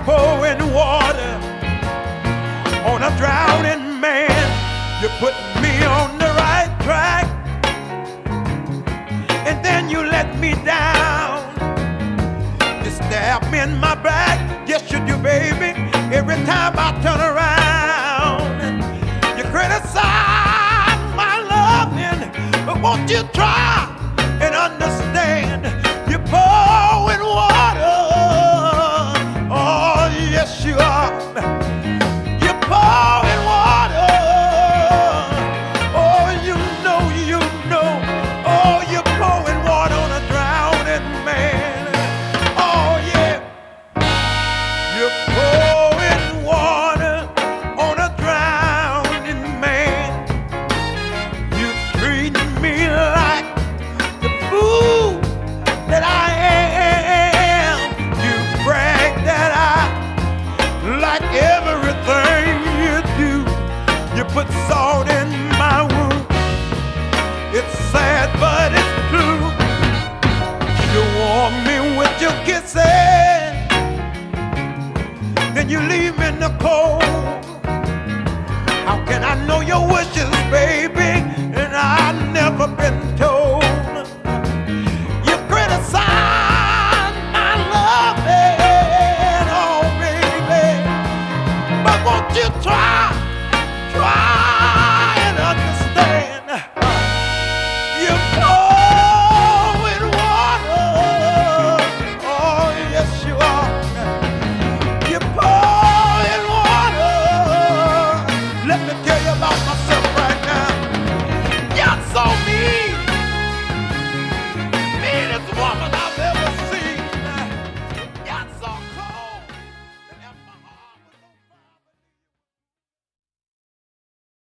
pouring water on a drowning man. You put me on the right track, and then you let me down. You stab me in my back, yes you do, baby. Every time I turn around, you criticize my loving, but won't you try and understand? You're pouring water, oh yes you are. You're pouring water, oh you know, oh you're pouring water on a drowning man. Oh yeah, you're pouring water on a drowning man. You treat me like the fool that I am. You brag that I like everything you do. You put salt in my wound. It's sad but it's true. You warm me with your kisses, then you leave me in the cold. How can I know your wishes, baby, and I've never been told?